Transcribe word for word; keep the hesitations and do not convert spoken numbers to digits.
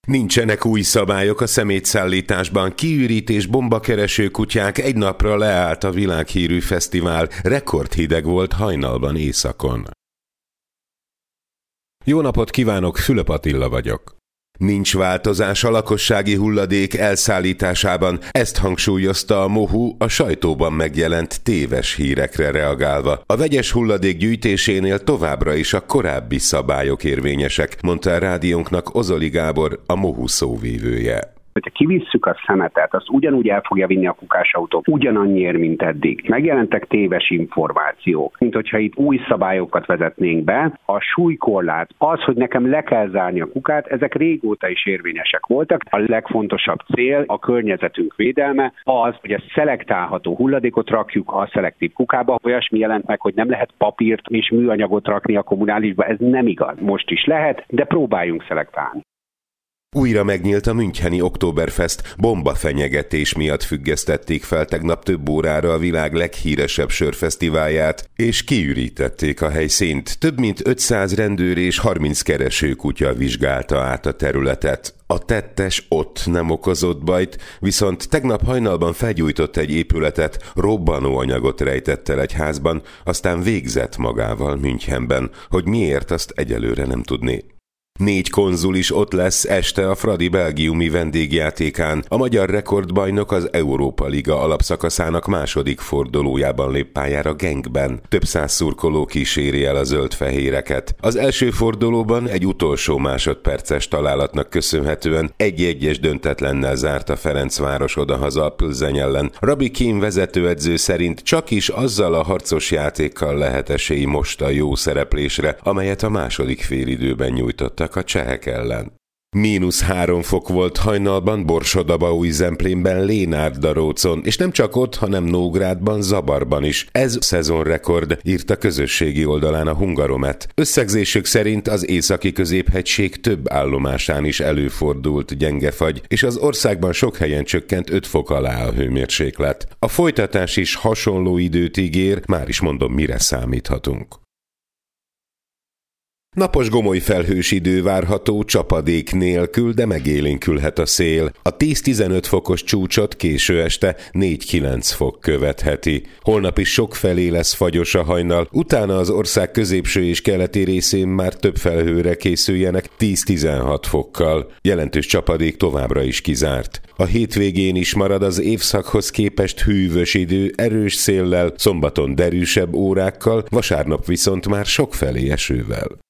Nincsenek új szabályok a szemétszállításban. Kiürítés bombakereső kutyák, egy napra leállt a világhírű fesztivál. Rekordhideg volt hajnalban északon. Jó napot kívánok, Fülöp Attila vagyok. Nincs változás a lakossági hulladék elszállításában, ezt hangsúlyozta a MOHU a sajtóban megjelent téves hírekre reagálva. A vegyes hulladék gyűjtésénél továbbra is a korábbi szabályok érvényesek, mondta a rádiónknak Ozoli Gábor, a MOHU szóvívője. Hogyha kivisszük a szemetet, azt ugyanúgy el fogja vinni a kukásautó, ugyanannyiért, mint eddig. Megjelentek téves információk, mint hogyha itt új szabályokat vezetnénk be. A súlykorlát, az, hogy nekem le kell zárni a kukát, ezek régóta is érvényesek voltak. A legfontosabb cél a környezetünk védelme, az, hogy a szelektálható hulladékot rakjuk a szelektív kukába. Olyasmi jelent meg, hogy nem lehet papírt és műanyagot rakni a kommunálisba, ez nem igaz. Most is lehet, de próbáljunk szelektálni. Újra megnyílt a müncheni Oktoberfest, bombafenyegetés miatt függesztették fel tegnap több órára a világ leghíresebb sörfesztiválját, és kiürítették a helyszínt. Több mint ötszáz rendőr és harminc keresőkutya vizsgálta át a területet. A tettes ott nem okozott bajt, viszont tegnap hajnalban felgyújtott egy épületet, robbanóanyagot rejtett el egy házban, aztán végzett magával Münchenben, hogy miért, azt egyelőre nem tudné. Négy konzul is ott lesz este a Fradi belgiumi vendégjátékán. A magyar rekordbajnok az Európa Liga alapszakaszának második fordulójában lép pályára Genk-ben. Több száz szurkoló kíséri el a zöld-fehéreket. Az első fordulóban egy utolsó másodperces találatnak köszönhetően egy-egyes döntetlennel zárt a Ferencváros odahaza a Plzeň ellen. Rabbi Kim vezetőedző szerint csak is azzal a harcos játékkal lehet esély most a jó szereplésre, amelyet a második félidőben nyújtott a csehek ellen. Mínusz három fok volt hajnalban Borsod-Abaúj-Zemplénben, Lénárd-Darócon, és nem csak ott, hanem Nógrádban, Zabarban is. Ez szezonrekord, írt a közösségi oldalán a Hungaromet. Összegzésük szerint az északi középhegység több állomásán is előfordult gyenge fagy, és az országban sok helyen csökkent öt fok alá a hőmérséklet. A folytatás is hasonló időt ígér, már is mondom, mire számíthatunk. Napos gomoly felhős idő várható, csapadék nélkül, de megélénkülhet a szél. A tíz-tizenöt fokos csúcsot késő este négy-kilenc fok követheti. Holnap is sokfelé lesz fagyos a hajnal, utána az ország középső és keleti részén már több felhőre készüljenek tíz-tizenhat fokkal. Jelentős csapadék továbbra is kizárt. A hétvégén is marad az évszakhoz képest hűvös idő, erős széllel, szombaton derűsebb órákkal, vasárnap viszont már sokfelé esővel.